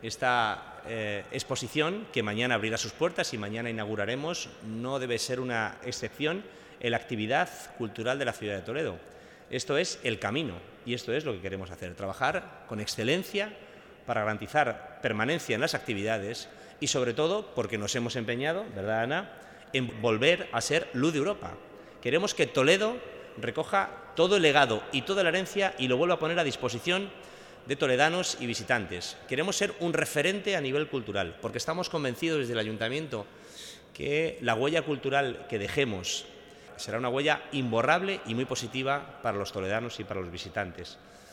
Esta exposición, que mañana abrirá sus puertas y mañana inauguraremos, no debe ser una excepción en la actividad cultural de la ciudad de Toledo. Esto es el camino y esto es lo que queremos hacer, trabajar con excelencia para garantizar permanencia en las actividades y, sobre todo, porque nos hemos empeñado, ¿verdad, Ana?, en volver a ser luz de Europa. Queremos que Toledo recoja todo el legado y toda la herencia y lo vuelva a poner a disposición de toledanos y visitantes. Queremos ser un referente a nivel cultural, porque estamos convencidos desde el Ayuntamiento que la huella cultural que dejemos será una huella imborrable y muy positiva para los toledanos y para los visitantes.